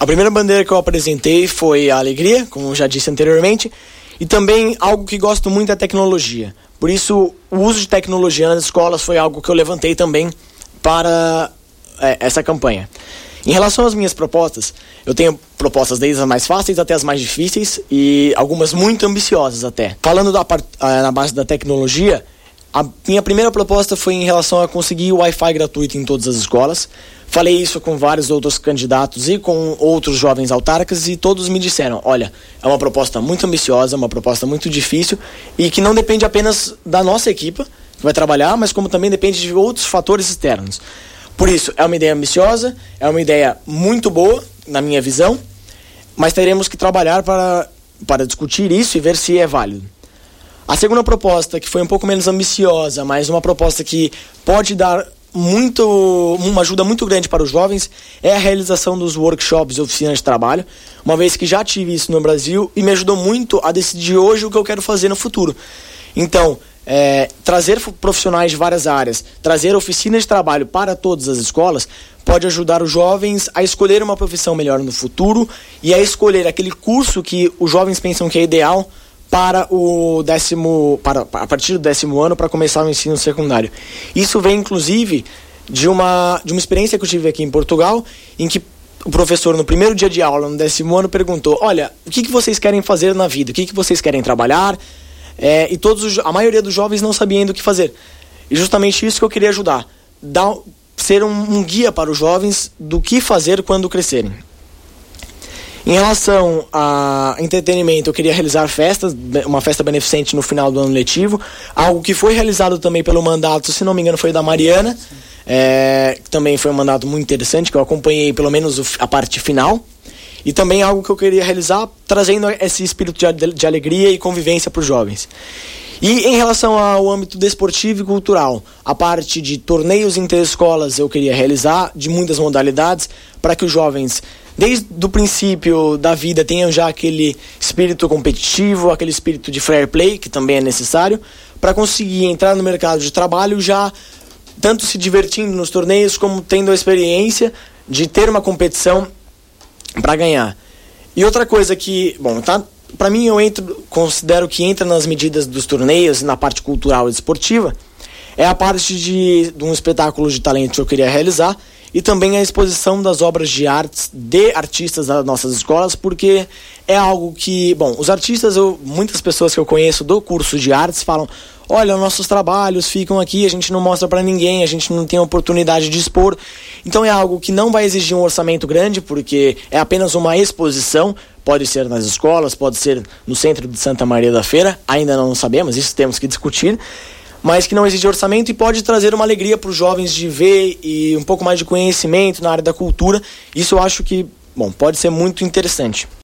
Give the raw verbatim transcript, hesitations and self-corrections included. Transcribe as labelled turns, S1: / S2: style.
S1: A primeira bandeira que eu apresentei foi a alegria, como eu já disse anteriormente, e também algo que gosto muito é tecnologia. Por isso, o uso de tecnologia nas escolas foi algo que eu levantei também para é, essa campanha. Em relação às minhas propostas, eu tenho propostas desde as mais fáceis até as mais difíceis e algumas muito ambiciosas até. Falando da part... na base da tecnologia, a minha primeira proposta foi em relação a conseguir o Wi-Fi gratuito em todas as escolas. Falei isso com vários outros candidatos e com outros jovens autarcas e todos me disseram, olha, é uma proposta muito ambiciosa, uma proposta muito difícil e que não depende apenas da nossa equipe que vai trabalhar, mas como também depende de outros fatores externos. Por isso, é uma ideia ambiciosa, é uma ideia muito boa, na minha visão, mas teremos que trabalhar para, para discutir isso e ver se é válido. A segunda proposta, que foi um pouco menos ambiciosa, mas uma proposta que pode dar muito, uma ajuda muito grande para os jovens, é a realização dos workshops e oficinas de trabalho, uma vez que já tive isso no Brasil e me ajudou muito a decidir hoje o que eu quero fazer no futuro. Então, É, trazer profissionais de várias áreas, trazer oficinas de trabalho para todas as escolas, pode ajudar os jovens a escolher uma profissão melhor no futuro e a escolher aquele curso que os jovens pensam que é ideal para o décimo, para, a partir do décimo ano, para começar o ensino secundário. Isso vem, inclusive, de uma, de uma experiência que eu tive aqui em Portugal, em que o professor, no primeiro dia de aula, no décimo ano, perguntou, olha, o que, que vocês querem fazer na vida? O que, que vocês querem trabalhar? É, e todos os, a maioria dos jovens não sabiam do que fazer. E justamente isso que eu queria ajudar. Dar, ser um, um guia para os jovens do que fazer quando crescerem. Em relação a entretenimento, eu queria realizar festas, uma festa beneficente no final do ano letivo. Algo que foi realizado também pelo mandato, se não me engano, foi da Mariana. É, também foi um mandato muito interessante, que eu acompanhei pelo menos a parte final. E também algo que eu queria realizar, trazendo esse espírito de, de alegria e convivência para os jovens. E em relação ao âmbito desportivo e cultural, a parte de torneios interescolas eu queria realizar, de muitas modalidades, para que os jovens, desde o princípio da vida, tenham já aquele espírito competitivo, aquele espírito de fair play, que também é necessário, para conseguir entrar no mercado de trabalho já tanto se divertindo nos torneios, como tendo a experiência de ter uma competição para ganhar. E outra coisa que, bom, tá, para mim eu entro, considero que entra nas medidas dos torneios, na parte cultural e esportiva, é a parte de, de um espetáculo de talento que eu queria realizar e também a exposição das obras de artes de artistas das nossas escolas, porque é algo que, bom, os artistas, eu, muitas pessoas que eu conheço do curso de artes falam, olha, nossos trabalhos ficam aqui, a gente não mostra para ninguém, a gente não tem oportunidade de expor. Então é algo que não vai exigir um orçamento grande, porque é apenas uma exposição, pode ser nas escolas, pode ser no centro de Santa Maria da Feira, ainda não sabemos, isso temos que discutir, mas que não exige orçamento e pode trazer uma alegria para os jovens de ver e um pouco mais de conhecimento na área da cultura. Isso eu acho que, bom, pode ser muito interessante.